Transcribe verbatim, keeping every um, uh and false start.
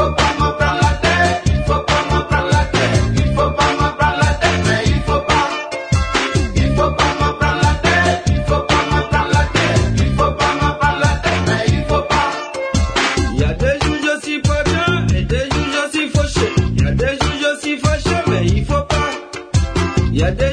faut pas me prendre la tête, il faut pas me prendre la tête, il faut pas me prendre la tête, mais il faut pas. Il faut pas me prendre la tête, il faut pas me prendre la tête, il faut pas me prendre la tête, mais il faut pas. Il y a des jours je suis pas bien et des jours je suis fauché. Il y a des jours je suis fâché, mais il faut pas. Il y a des